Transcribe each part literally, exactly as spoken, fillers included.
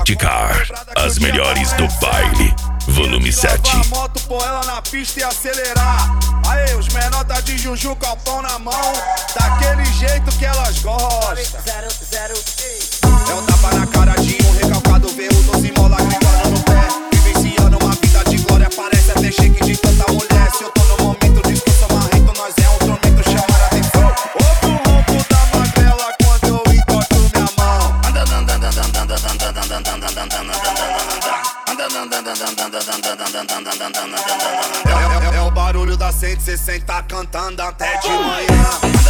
Car, as melhores do baile, volume sete. A moto, pôr ela na pista e acelerar. Aê, os menor tá de Juju com o pão na mão, daquele jeito que elas gostam. É um tapa na cara de um recalcado, vê o doze mola gritando no pé, vivenciando uma vida de glória, parece até shake de tanta mulher. Se eu tô no momento de discussão marrento, nós é um tormento, chamar a atenção. Ouve o ronco da magrela quando eu entorto minha mão. É, é, é o barulho da cento e sessenta cantando até de manhã.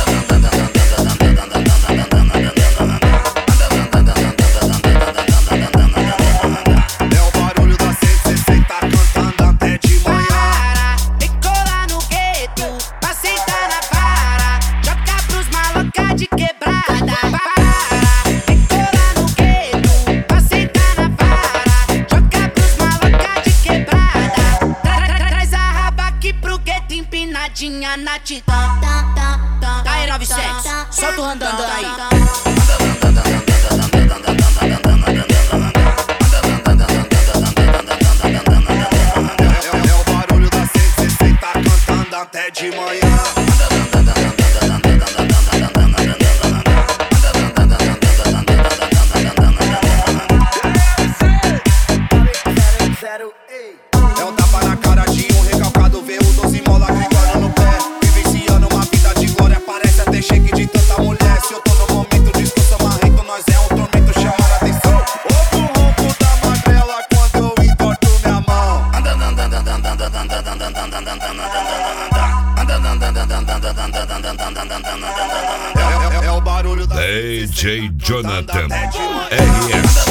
Na Titã, tá aí nove sete, solta o andando aí. É o barulho da cento e sessenta cantando até de manhã. É um tapa na cara de um recalcado, vê o doze mola gritando no pé, vivenciando uma vida de glória, parece até shake de tanta mulher. Se eu tô no momento de discussão marrento, nós é um tormento, chamar a atenção. Ouve o ronco da magrela quando eu entorto minha mão. É, é, é o barulho da D J Jonathan R S.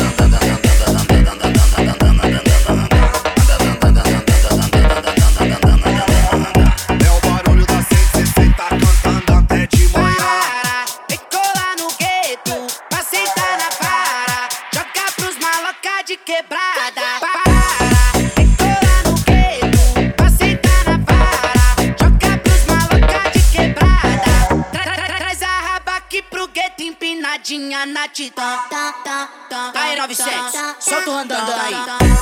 Quebrada, para, vem colar no gueto, pra sentar na vara, joga pros maloca de quebrada, tra tra tra traz a raba aqui pro gueto, empinadinha na Titã, tá aí nove sete, solta o andando aí.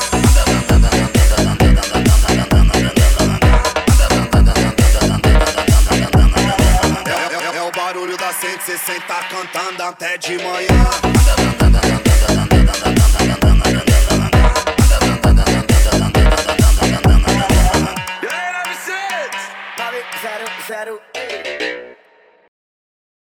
É, é, é o barulho da cento e sessenta cantando até de manhã. Zero, zero.